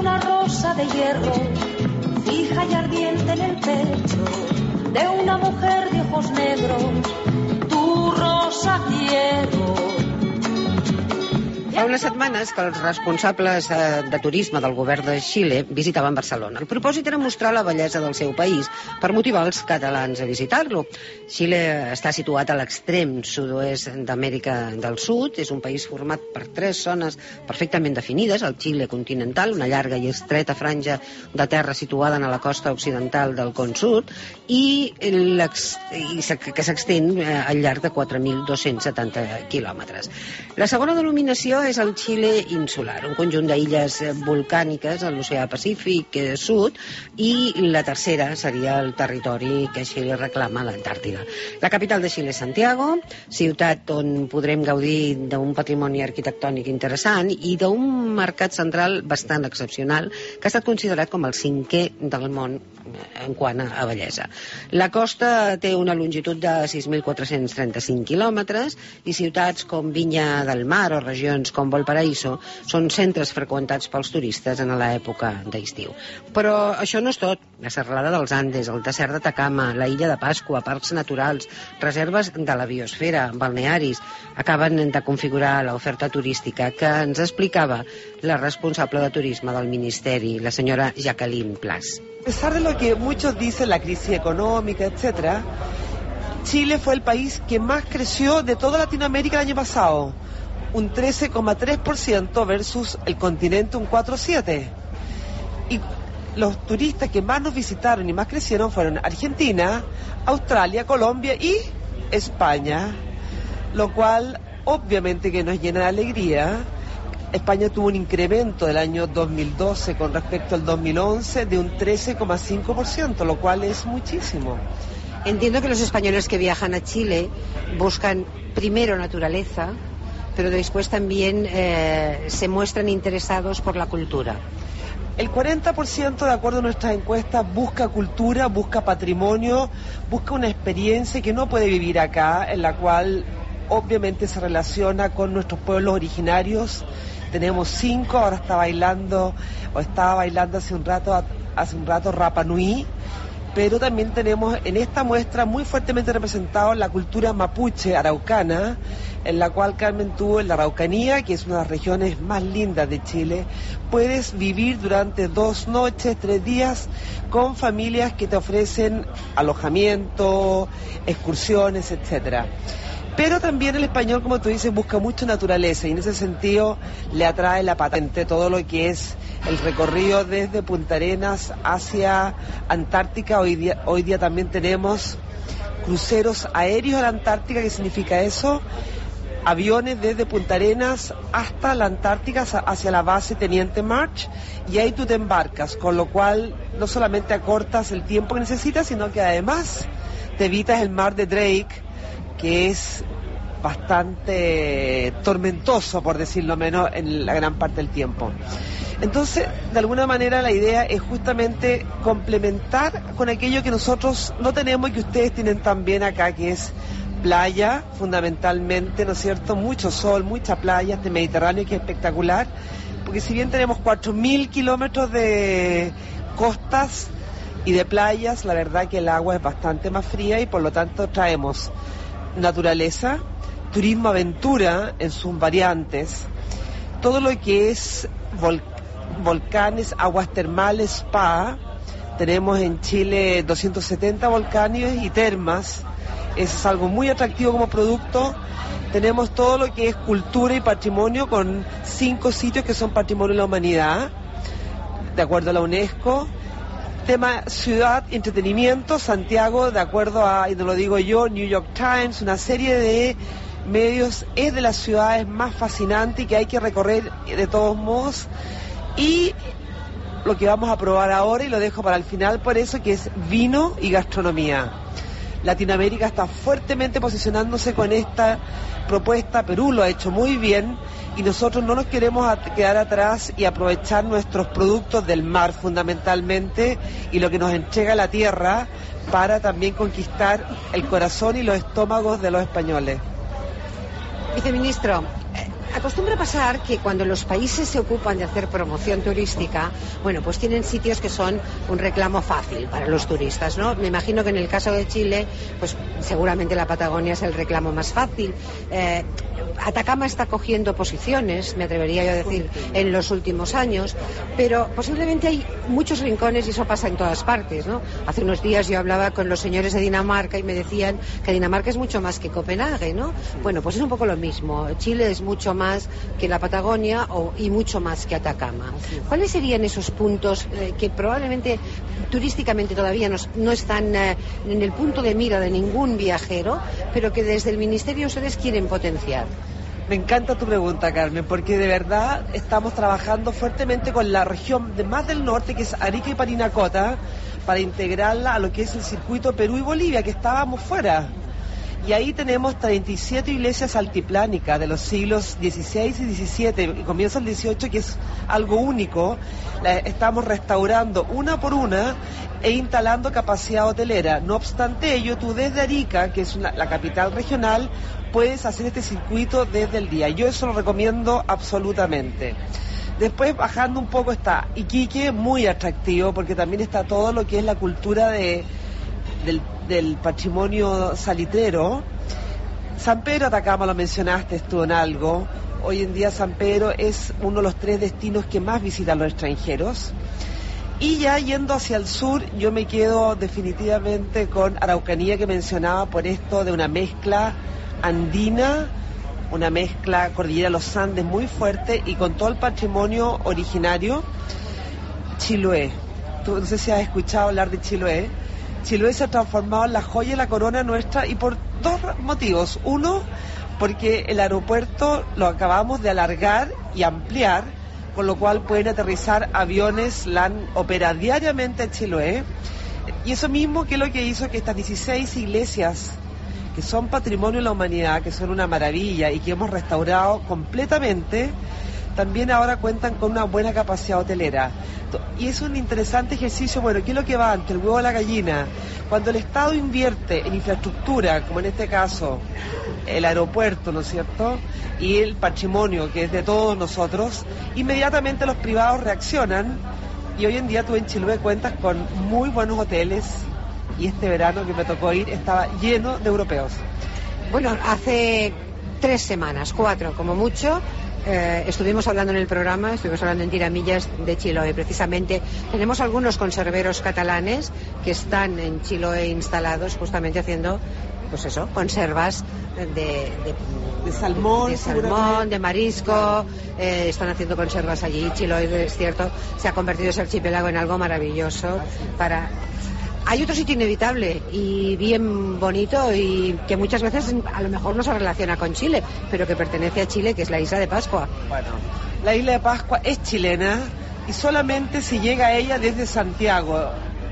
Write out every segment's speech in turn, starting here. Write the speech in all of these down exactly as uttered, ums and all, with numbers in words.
una rosa de hierro, fija y ardiente en el pecho de una mujer de ojos negros, tu rosa quiero. Fa unes setmanes que els responsables de turisme del govern de Xile visitaven Barcelona. El propòsit era mostrar la bellesa del seu país per motivar els catalans a visitar-lo. Xile està situat a l'extrem sud-oest d'Amèrica del Sud. És un país format per tres zones perfectament definides. El Xile continental, una llarga i estreta franja de terra situada a la costa occidental del con sud i, i que s'extén al llarg de quatre mil dos-cents setanta quilòmetres. La segona denominació és el Xile insular, un conjunt d'illes volcàniques a l'oceà Pacífic Sud, i la tercera seria el territori que Xile reclama, l'Antàrtida. La capital de Xile és Santiago, ciutat on podrem gaudir d'un patrimoni arquitectònic interessant i d'un mercat central bastant excepcional, que ha estat considerat com el cinquè del món en quant a bellesa. La costa té una longitud de sis mil quatre-cents trenta-cinc quilòmetres i ciutats com Vinya del Mar o regions com Valparaíso són centres freqüentats pels turistes en l'època d'estiu. Però això no és tot. La serralada dels Andes, el desert d'Atacama, la illa de Pasqua, parcs naturals, reserves de la biosfera, balnearis, acaben de configurar l'oferta turística que ens explicava la responsable de turisme del Ministeri, la senyora Jacqueline Plas. A pesar de lo que muchos dicen, la crisis económica, etcétera, Chile fue el país que más creció de toda Latinoamérica el año pasado. Un trece coma tres por ciento versus el continente un cuatro coma siete por ciento. Y los turistas que más nos visitaron y más crecieron fueron Argentina, Australia, Colombia y España, lo cual obviamente que nos llena de alegría. España tuvo un incremento del año dos mil doce con respecto al dos mil once de un trece coma cinco por ciento, lo cual es muchísimo. Entiendo que los españoles que viajan a Chile buscan primero naturaleza, pero después también eh, se muestran interesados por la cultura. El cuarenta por ciento, de acuerdo a nuestras encuestas, busca cultura, busca patrimonio, busca una experiencia que no puede vivir acá, en la cual obviamente se relaciona con nuestros pueblos originarios. Tenemos cinco, ahora está bailando, o estaba bailando hace un rato, hace un rato Rapa Nui, pero también tenemos en esta muestra muy fuertemente representado la cultura mapuche araucana, en la cual, Carmen, tú en la Araucanía, que es una de las regiones más lindas de Chile, puedes vivir durante dos noches, tres días, con familias que te ofrecen alojamiento, excursiones, etcétera. Pero también el español, como tú dices, busca mucho naturaleza y en ese sentido le atrae la patente, todo lo que es el recorrido desde Punta Arenas hacia Antártica. Hoy día, hoy día también tenemos cruceros aéreos a la Antártica. ¿Qué significa eso? Aviones desde Punta Arenas hasta la Antártica, hacia la base Teniente March, y ahí tú te embarcas, con lo cual no solamente acortas el tiempo que necesitas, sino que además te evitas el mar de Drake, que es bastante tormentoso, por decirlo menos, en la gran parte del tiempo. Entonces, de alguna manera, la idea es justamente complementar con aquello que nosotros no tenemos y que ustedes tienen también acá, que es playa, fundamentalmente, ¿no es cierto? Mucho sol, mucha playa, este Mediterráneo que es espectacular, porque si bien tenemos cuatro mil kilómetros de costas y de playas, la verdad que el agua es bastante más fría y por lo tanto traemos naturaleza, turismo aventura en sus variantes, todo lo que es vol- volcanes, aguas termales, spa. Tenemos en Chile doscientos setenta volcanes y termas. Eso es algo muy atractivo como producto. Tenemos todo lo que es cultura y patrimonio, con cinco sitios que son patrimonio de la humanidad, de acuerdo a la UNESCO. Tema ciudad, entretenimiento, Santiago, de acuerdo a, y no lo digo yo, New York Times, una serie de medios, es de las ciudades más fascinantes y que hay que recorrer de todos modos. Y lo que vamos a probar ahora, y lo dejo para el final por eso, que es vino y gastronomía. Latinoamérica está fuertemente posicionándose con esta propuesta, Perú lo ha hecho muy bien y nosotros no nos queremos quedar atrás y aprovechar nuestros productos del mar fundamentalmente y lo que nos entrega la tierra para también conquistar el corazón y los estómagos de los españoles. Viceministro, acostumbra pasar que cuando los países se ocupan de hacer promoción turística, bueno, pues tienen sitios que son un reclamo fácil para los turistas, ¿no? Me imagino que en el caso de Chile, pues seguramente la Patagonia es el reclamo más fácil. Eh, Atacama está cogiendo posiciones, me atrevería yo a decir, en los últimos años, pero posiblemente hay muchos rincones y eso pasa en todas partes, ¿no? Hace unos días yo hablaba con los señores de Dinamarca y me decían que Dinamarca es mucho más que Copenhague, ¿no? Bueno, pues es un poco lo mismo. Chile es mucho más que la Patagonia o, y mucho más que Atacama. ¿Cuáles serían esos puntos eh, que probablemente turísticamente todavía no, no están eh, en el punto de mira de ningún viajero, pero que desde el Ministerio ustedes quieren potenciar? Me encanta tu pregunta, Carmen, porque de verdad estamos trabajando fuertemente con la región de más del norte, que es Arica y Parinacota, para integrarla a lo que es el circuito Perú y Bolivia, que estábamos fuera. Y ahí tenemos treinta y siete iglesias altiplánicas de los siglos dieciséis y diecisiete, y comienza el dieciocho, que es algo único. La estamos restaurando una por una e instalando capacidad hotelera. No obstante ello, tú desde Arica, que es una, la capital regional, puedes hacer este circuito desde el día. Yo eso lo recomiendo absolutamente. Después, bajando un poco, está Iquique, muy atractivo, porque también está todo lo que es la cultura de, del, del patrimonio salitrero. San Pedro Atacama, lo mencionaste tú en algo. Hoy en día San Pedro es uno de los tres destinos que más visitan los extranjeros. Y ya yendo hacia el sur, yo me quedo definitivamente con Araucanía, que mencionaba, por esto de una mezcla andina, una mezcla cordillera de los Andes muy fuerte y con todo el patrimonio originario. Chiloé, tú no sé si has escuchado hablar de Chiloé. Chiloé se ha transformado en la joya de la corona nuestra, y por dos motivos. Uno, porque el aeropuerto lo acabamos de alargar y ampliar, con lo cual pueden aterrizar aviones L A N, opera diariamente en Chiloé. Y eso mismo que es lo que hizo que estas dieciséis iglesias, que son patrimonio de la humanidad, que son una maravilla y que hemos restaurado completamente, también ahora cuentan con una buena capacidad hotelera. Y es un interesante ejercicio. Bueno, ¿qué es lo que va antes? El huevo o la gallina. Cuando el Estado invierte en infraestructura, como en este caso el aeropuerto, ¿no es cierto?, y el patrimonio, que es de todos nosotros, inmediatamente los privados reaccionan, y hoy en día tú en Chiloé cuentas con muy buenos hoteles, y este verano que me tocó ir estaba lleno de europeos. Bueno, hace tres semanas, cuatro como mucho, eh, estuvimos hablando en el programa, estuvimos hablando en Tiramillas de Chiloé. Precisamente tenemos algunos conserveros catalanes que están en Chiloé instalados justamente haciendo, pues eso, conservas de, de, de salmón, de, salmón, de marisco, eh, están haciendo conservas allí. Chiloé, es cierto, se ha convertido ese archipiélago en algo maravilloso para... Hay otro sitio inevitable y bien bonito y que muchas veces a lo mejor no se relaciona con Chile, pero que pertenece a Chile, que es la isla de Pascua. Bueno, la isla de Pascua es chilena y solamente se llega a ella desde Santiago.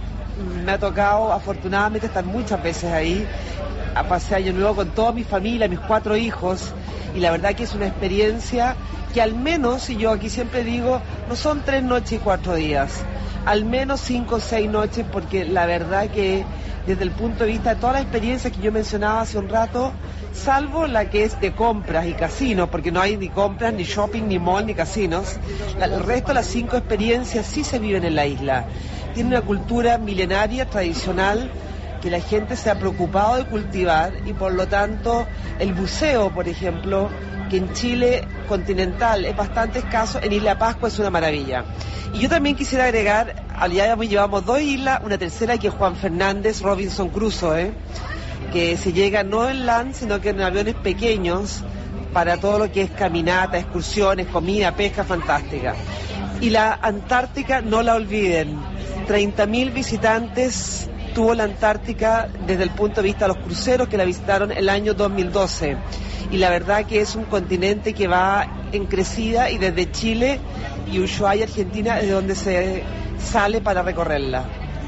Me ha tocado afortunadamente estar muchas veces ahí, a pasear Año Nuevo con toda mi familia, mis cuatro hijos, y la verdad que es una experiencia que al menos, y yo aquí siempre digo, no son tres noches y cuatro días, al menos cinco o seis noches, porque la verdad que desde el punto de vista de todas las experiencias que yo mencionaba hace un rato, salvo la que es de compras y casinos, porque no hay ni compras, ni shopping, ni mall, ni casinos, la, el resto de las cinco experiencias sí se viven en la isla. Tiene una cultura milenaria, tradicional, que la gente se ha preocupado de cultivar, y por lo tanto el buceo, por ejemplo, que en Chile continental es bastante escaso, en Isla Pascua es una maravilla. Y yo también quisiera agregar, ya llevamos dos islas, una tercera que es Juan Fernández, Robinson Crusoe, que se llega no en land, sino que en aviones pequeños, para todo lo que es caminata, excursiones, comida, pesca fantástica. Y la Antártica, no la olviden, treinta mil visitantes tuvo la Antártica desde el punto de vista de los cruceros que la visitaron el año dos mil doce. Y la verdad que es un continente que va en crecida, y desde Chile y Ushuaia, Argentina, es de donde se sale para recorrerla.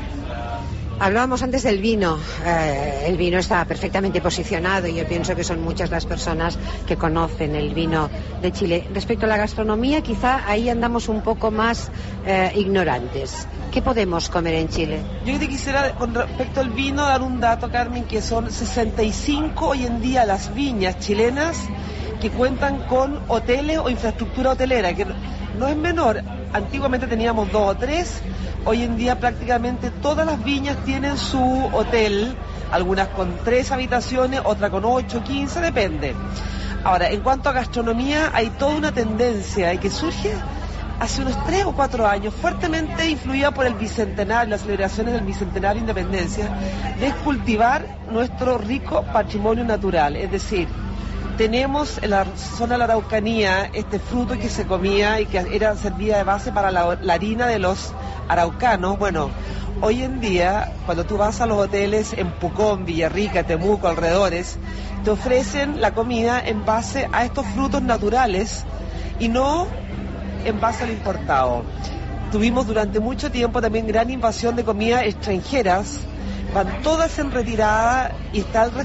Hablábamos antes del vino. Eh, el vino está perfectamente posicionado y yo pienso que son muchas las personas que conocen el vino de Chile. Respecto a la gastronomía, quizá ahí andamos un poco más eh, ignorantes. ¿Qué podemos comer en Chile? Yo te quisiera, con respecto al vino, dar un dato, Carmen, que son sesenta y cinco hoy en día las viñas chilenas que cuentan con hoteles o infraestructura hotelera, que no es menor. Antiguamente teníamos dos o tres, hoy en día prácticamente todas las viñas tienen su hotel, algunas con tres habitaciones, otras con ocho, quince, depende. Ahora, en cuanto a gastronomía, hay toda una tendencia que surge hace unos tres o cuatro años, fuertemente influida por el bicentenario, las celebraciones del bicentenario de independencia, de cultivar nuestro rico patrimonio natural. Es decir, tenemos en la zona de la Araucanía este fruto que se comía y que era servía de base para la, la harina de los araucanos. Bueno, hoy en día, cuando tú vas a los hoteles en Pucón, Villarrica, Temuco, alrededores, te ofrecen la comida en base a estos frutos naturales y no en base al importado. Tuvimos durante mucho tiempo también gran invasión de comidas extranjeras, van todas en retirada y está el,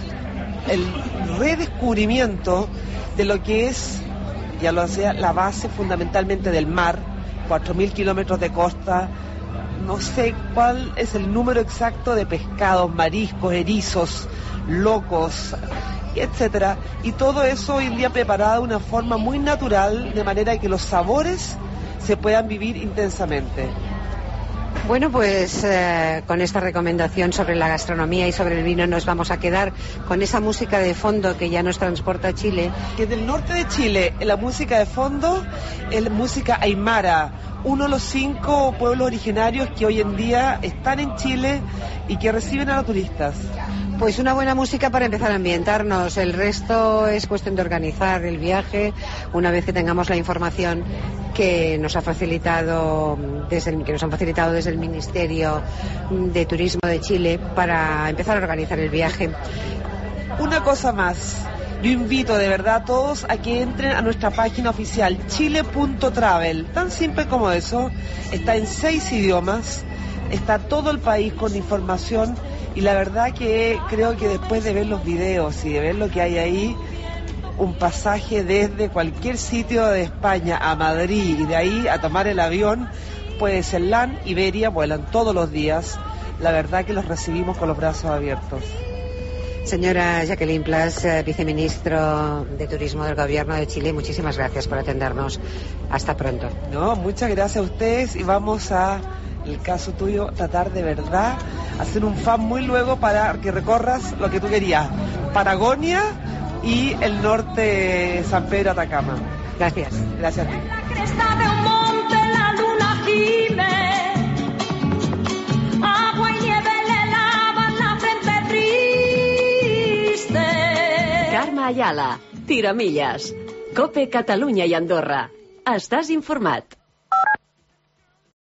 el redescubrimiento de lo que es, ya lo hacía, la base fundamentalmente del mar, cuatro mil kilómetros de costa, no sé cuál es el número exacto de pescados, mariscos, erizos, locos, etcétera, y todo eso hoy en día preparado de una forma muy natural, de manera que los sabores se puedan vivir intensamente. Bueno, pues eh, con esta recomendación sobre la gastronomía y sobre el vino nos vamos a quedar con esa música de fondo que ya nos transporta a Chile. Que del norte de Chile, la música de fondo es música aymara, uno de los cinco pueblos originarios que hoy en día están en Chile y que reciben a los turistas. Pues una buena música para empezar a ambientarnos. El resto es cuestión de organizar el viaje una vez que tengamos la información que nos ha facilitado desde el, que nos han facilitado desde el Ministerio de Turismo de Chile para empezar a organizar el viaje. Una cosa más. Yo invito de verdad a todos a que entren a nuestra página oficial chile punto travel. Tan simple como eso. Está en seis idiomas. Está todo el país con información. Y la verdad que creo que después de ver los videos y de ver lo que hay ahí, un pasaje desde cualquier sitio de España a Madrid y de ahí a tomar el avión, pues el LAN, Iberia, vuelan todos los días. La verdad que los recibimos con los brazos abiertos. Señora Jacqueline Plas, eh, viceministro de Turismo del Gobierno de Chile, muchísimas gracias por atendernos. Hasta pronto. No, muchas gracias a ustedes y vamos a, el caso tuyo, tratar de verdad hacer un fan muy luego para que recorras lo que tú querías, Patagonia y el norte, San Pedro, Atacama. Gracias. Gracias a ti. La cresta de un monte, la luna gime, agua y nieve le lavan la frente triste. Carme Ayala, Tiramillas, COPE Catalunya i Andorra. Estàs informat.